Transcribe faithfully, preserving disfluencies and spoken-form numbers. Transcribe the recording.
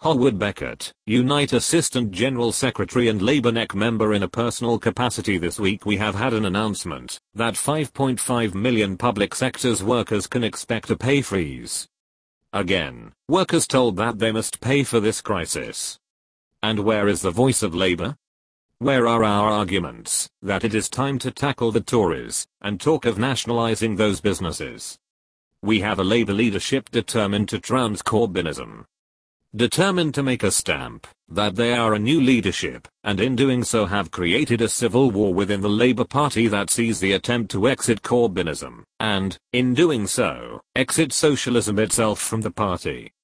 Howard Beckett, Unite Assistant General Secretary and Labour N E C member in a personal capacity. This week we have had an announcement that five point five million public sector's workers can expect a pay freeze. Again, workers told that they must pay for this crisis. And where is the voice of Labour? Where are our arguments that it is time to tackle the Tories and talk of nationalising those businesses? We have a Labour leadership determined to trounce Corbynism. Determined to make a stamp that they are a new leadership, and in doing so have created a civil war within the Labour Party that sees the attempt to exit Corbynism, and, in doing so, exit socialism itself from the party.